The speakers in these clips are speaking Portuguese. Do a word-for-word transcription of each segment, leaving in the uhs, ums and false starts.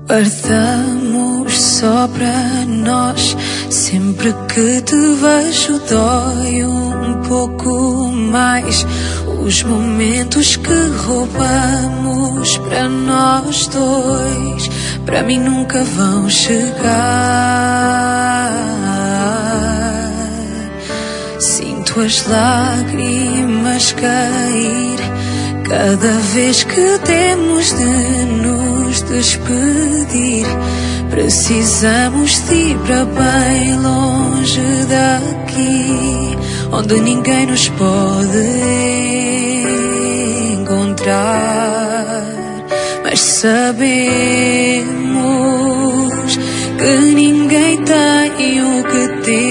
Guardamos só para nós. Sempre que te vejo dói um pouco mais. Os momentos que roubamos para nós dois, para mim nunca vão chegar. Sinto as lágrimas cair cada vez que temos de nos despedir. Precisamos de ir para bem longe daqui, onde ninguém nos pode encontrar. Mas sabemos que ninguém tem o que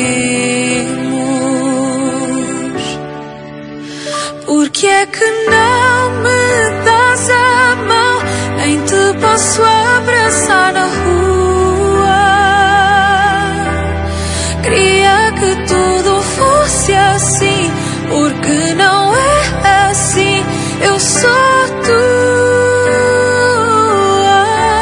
temos. Por que é que não me dás a mão? Nem te posso abraçar na rua. Queria que tudo fosse assim, porque não é assim. Eu sou tua.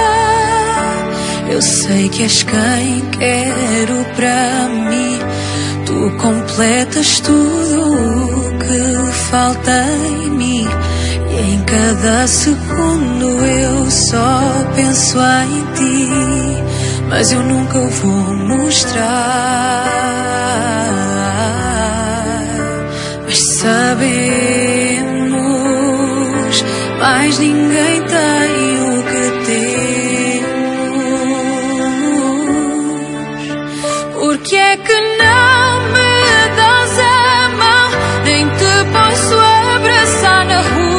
Eu sei que és quem quero para mim. Tu completas tudo o que falta em mim. E em cada segundo eu só penso em ti, mas eu nunca o vou mostrar. Mas sabemos, mais ninguém tem o que temos. Por que é que não me dás a mão? Nem te posso abraçar na rua.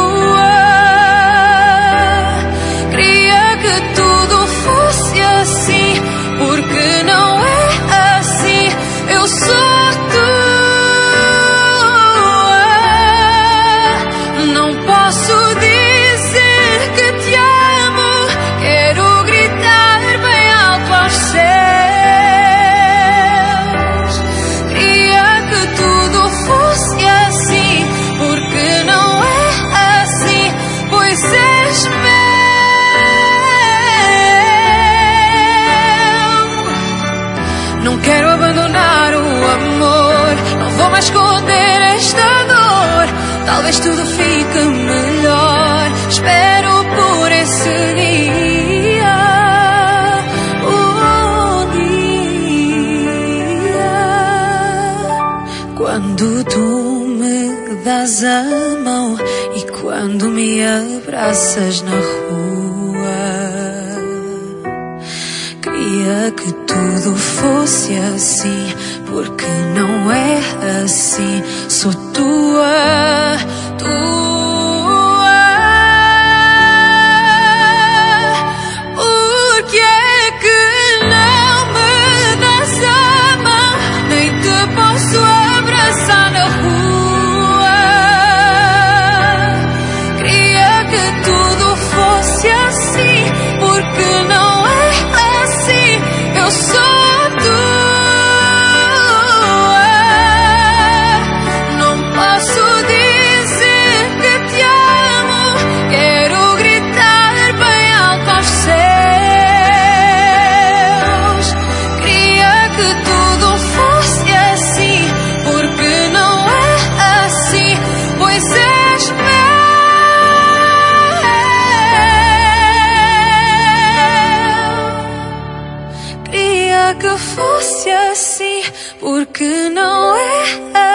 Queria que tudo fosse assim, porque não é assim. Eu sou tua. Não posso dizer que te amo. Quero gritar bem alto aos céus. Queria que tudo fosse assim, porque não é assim. Pois és meu. Não quero abandonar o amor. Não vou mais esconder esta dor. Talvez tudo fique melhor. Espero por esse dia. Oh, dia. Quando tu me dás a mão e quando me abraças na rua. Queria que tudo fosse assim, porque não é assim. Sou tua, tua. Por que é que não me dás a mão? Nem te posso abraçar na rua. Queria que tudo fosse assim, porque não é assim. Eu sou tua. Não posso dizer que te amo. Quero gritar bem alto aos céus. Queria que tudo fosse assim, porque não é assim. Pois és meu. Queria que fosse assim, porque não é